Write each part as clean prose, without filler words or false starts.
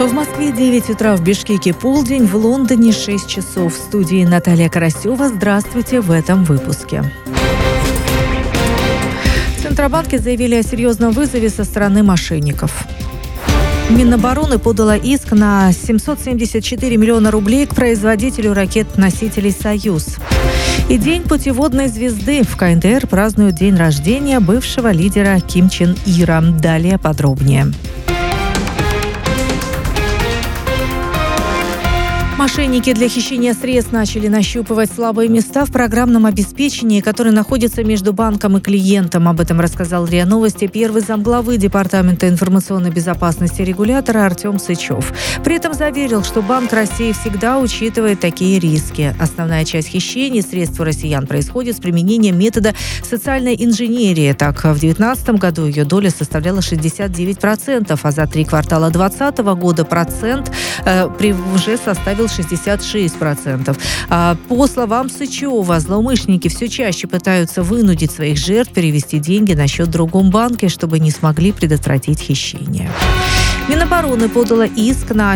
В Москве 9 утра, в Бишкеке полдень, в Лондоне 6 часов. В студии Наталья Карасева. Здравствуйте в этом выпуске. В Центробанке заявили о серьезном вызове со стороны мошенников. Минобороны подала иск на 774 миллиона рублей к производителю ракет-носителей «Союз». И День путеводной звезды. В КНДР празднуют день рождения бывшего лидера Ким Чен Ира. Далее подробнее. Мошенники для хищения средств начали нащупывать слабые места в программном обеспечении, которое находится между банком и клиентом. Об этом рассказал РИА Новости первый замглавы Департамента информационной безопасности регулятора Артем Сычев. При этом заверил, что Банк России всегда учитывает такие риски. Основная часть хищений средств у россиян происходит с применением метода социальной инженерии. Так, в 2019 году ее доля составляла 69%, а за 3 квартала 2020 года процент уже составил 66%. По словам Сычева, злоумышленники все чаще пытаются вынудить своих жертв перевести деньги на счет в другом банке, чтобы не смогли предотвратить хищение. Минобороны подала иск на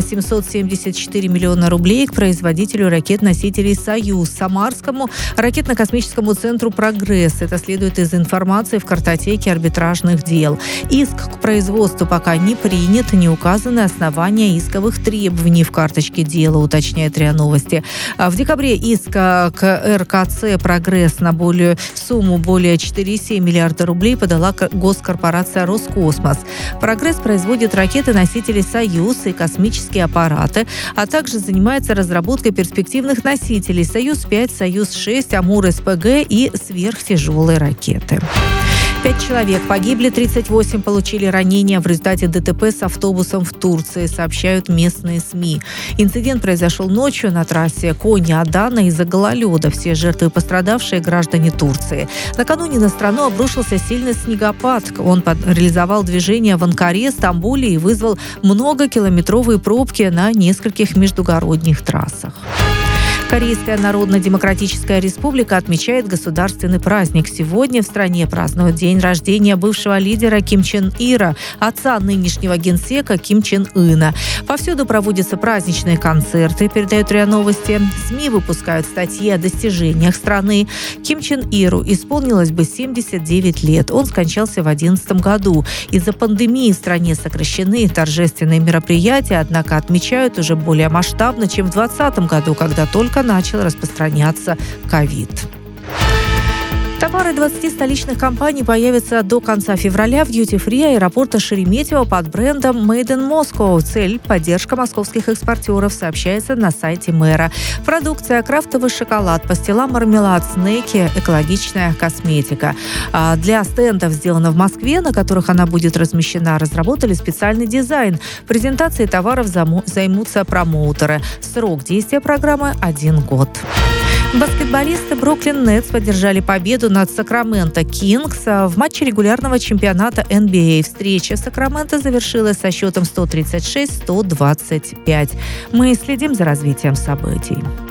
774 миллиона рублей к производителю ракет-носителей «Союз» Самарскому ракетно-космическому центру «Прогресс». Это следует из информации в картотеке арбитражных дел. Иск к производству пока не принят, не указаны основания исковых требований в карточке дела, уточняет РИА Новости. В декабре иск к РКЦ «Прогресс» на сумму более 4,7 миллиарда рублей подала госкорпорация «Роскосмос». «Прогресс» производит ракеты-носители «Союз» и космические аппараты, а также занимается разработкой перспективных носителей «Союз-5», «Союз-6», «Амур-СПГ» и сверхтяжелые ракеты. 5 человек погибли, 38 получили ранения в результате ДТП с автобусом в Турции, сообщают местные СМИ. Инцидент произошел ночью на трассе Коня-Адана из-за гололеда. Все жертвы пострадавшие граждане Турции. Накануне на страну обрушился сильный снегопад. Он парализовал движение в Анкаре, Стамбуле и вызвал многокилометровые пробки на нескольких междугородних трассах. Корейская Народно-Демократическая Республика отмечает государственный праздник. Сегодня в стране празднуют день рождения бывшего лидера Ким Чен Ира, отца нынешнего генсека Ким Чен Ына. Повсюду проводятся праздничные концерты, передают РИА Новости. СМИ выпускают статьи о достижениях страны. Ким Чен Иру исполнилось бы 79 лет. Он скончался в 2011 году. Из-за пандемии в стране сокращены торжественные мероприятия, однако отмечают уже более масштабно, чем в 2020 году, когда только начал распространяться ковид. Товары 20 столичных компаний появятся до конца февраля в дьюти-фри аэропорта Шереметьево под брендом Made in Moscow. Цель – поддержка московских экспортеров, сообщается на сайте мэра. Продукция: крафтовый шоколад, пастила, мармелад, снеки, экологичная косметика. Для стендов, сделанных в Москве, на которых она будет размещена, разработали специальный дизайн. Презентацией товаров займутся промоутеры. Срок действия программы – 1 год. Баскетболисты Бруклин Нетс поддержали победу над Сакраменто Кингс в матче регулярного чемпионата NBA. Встреча Сакраменто завершилась со счетом 136-125. Мы следим за развитием событий.